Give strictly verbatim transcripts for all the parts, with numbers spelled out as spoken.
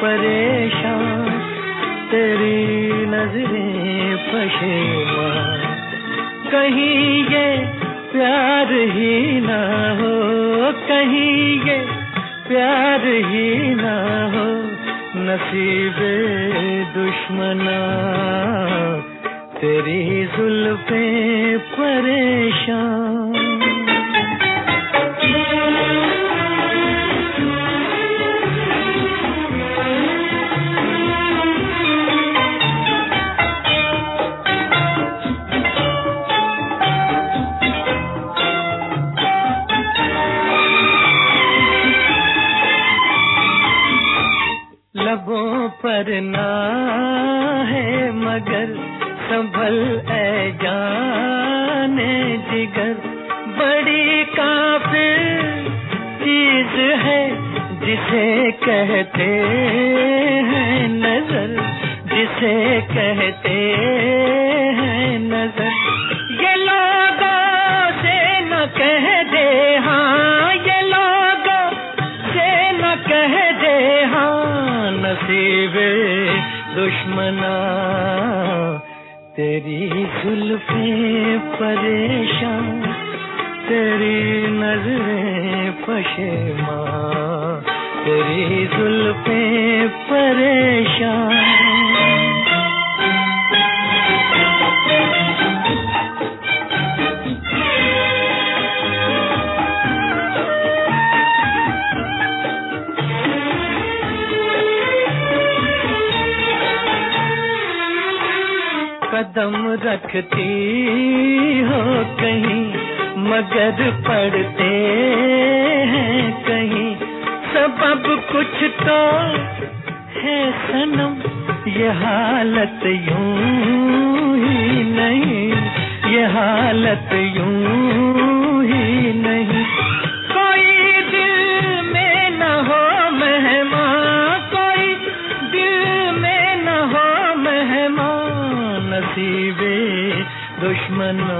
परेशान, तेरी नजरें पशेमान। कहीं ये प्यार ही ना हो, कहीं ये प्यार ही ना हो, नसीबे दुश्मना तेरी जुल्फें परेशान। लबों पर ना है मगर संभल ऐ जाने जिगर, बड़ी काफिर चीज है जिसे कहते हैं नजर, जिसे कहते हैं नजर। ये लोगों से न कह दे हाँ, ये लोगों से न कह दे हाँ, नसीबे दुश्मना तेरी जुल्फें परेशान, तेरी नजरें पशेमान, तेरी जुल्फें परेशान। कदम रखती हो कहीं मगर पड़ते हैं कहीं, सबब कुछ तो है सनम, ये हालत यूं ही नहीं, ये हालत यूं ही नहीं। कोई दिल में न हो मेहमान, कोई दिल में न हो मेहमान, नसीबे दुश्मना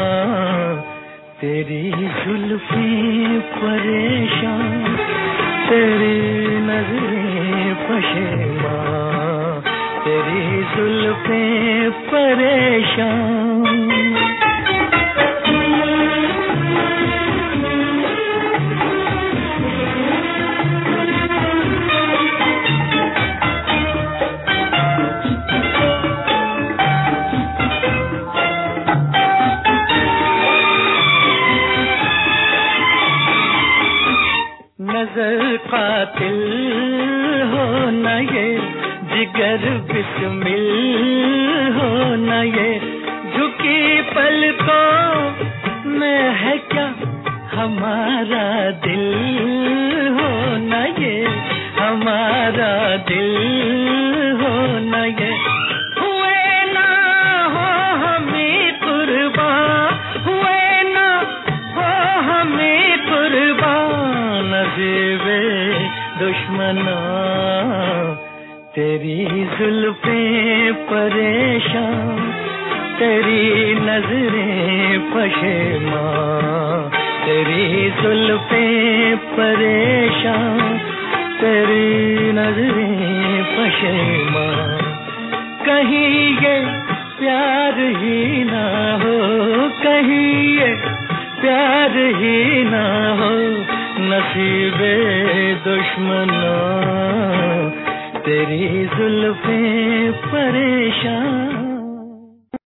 तेरी जुल्फें परेशान, तेरी नजरें पशेमान, तेरी जुल्फें परेशान। नजर कातिल हो न ये, जिगर बिस्मिल हो न ये, झुकी पलकों में है क्या हमारा दिल हो न ये, हमारा दिल हो न ये। हुए ना हो हमें कुर्बान, हुए ना हो हमें कुर्बान, नसीबे दुश्मना तेरी जुल्फें परेशान, तेरी नजरें पशेमान, तेरी जुल्फें परेशान, तेरी नजरें पशेमान। कहीं ये प्यार ही ना हो, कहीं ये प्यार ही ना हो, नसीबे दुश्मना तेरी जुल्फें परेशान।